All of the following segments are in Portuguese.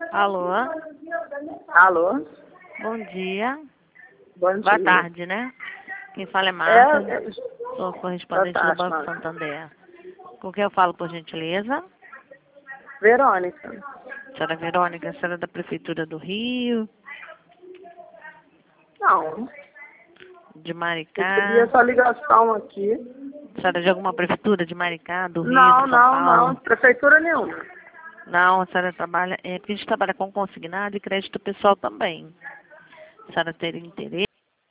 Alô? Alô? Bom dia. Bom dia. Boa tarde, né? Quem fala é Marta. Sou Boa correspondente do tarde, Banco Marta. Santander. Com quem eu falo, por gentileza? Verônica. Senhora Verônica, senhora da Prefeitura do Rio, Não, de recebi Maricá. essa ligação aqui. Senhora de alguma prefeitura de Maricá, do Rio, Não, de São não, não. Paulo? Prefeitura nenhuma. Não, a senhora trabalha... porque a gente trabalha com consignado e crédito pessoal também. A senhora teria interesse?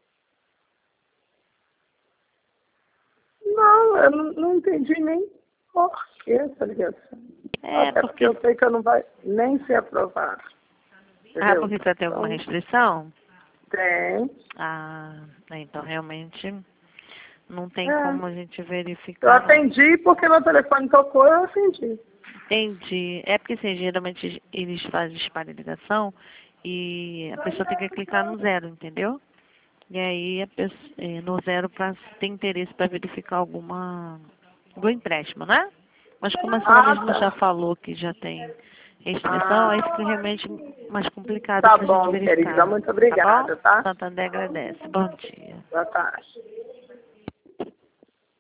Não, eu não entendi nem por que essa ligação. Até porque eu sei que eu não vai nem ser aprovado. Ah, Entendeu? porque você tem alguma restrição? Tem. Ah, então realmente não tem É. como a gente Eu verificar. atendi porque meu telefone tocou, eu atendi. Entendi. É porque assim, geralmente eles fazem disparo de ligação e a pessoa tem que clicar no zero, entendeu? E aí no zero para ter interesse para verificar algum empréstimo, né? Mas como a senhora mesma já Tá. falou que já tem restrição, Ah, aí fica realmente mais complicado tá para a gente bom, querida. verificar. Muito Tá bom? obrigada, tá? Santander agradece. Bom dia. Boa tarde.